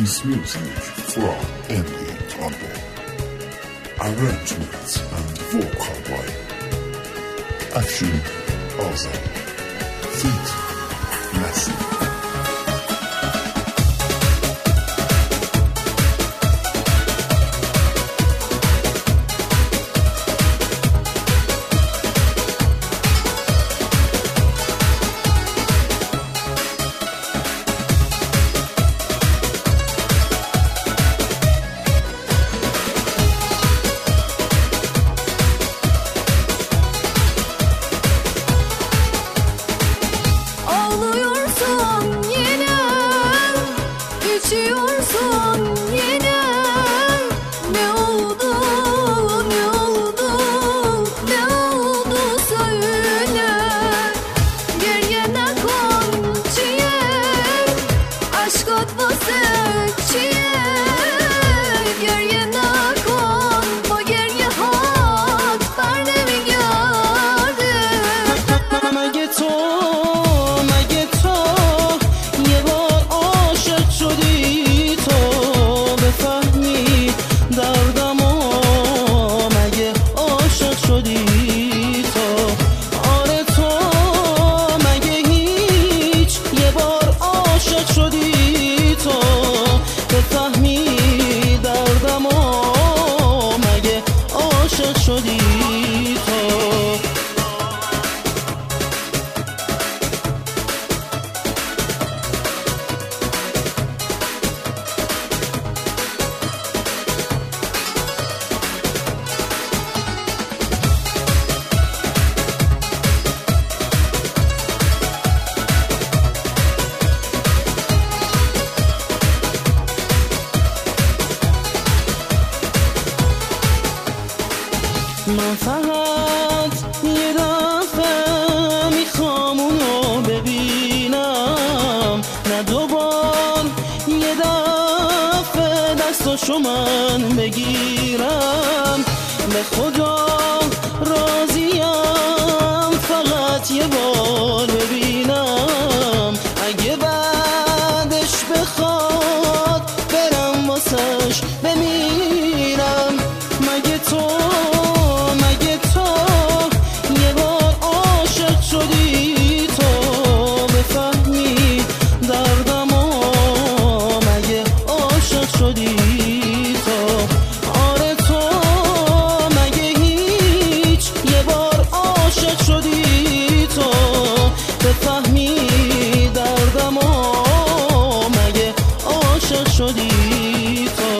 This music from Emily Campbell. Arrangements and vocal by Action Azam. Feat Massive. من فقط یه دفعه میخوام اونو ببینم، نه دوبار یه دفعه دستاشو من بگیرم. به خدا راضیم فقط یه بار ببینم، اگه بعدش بخواد برم واسش بمیرم. مگه تو شدی تو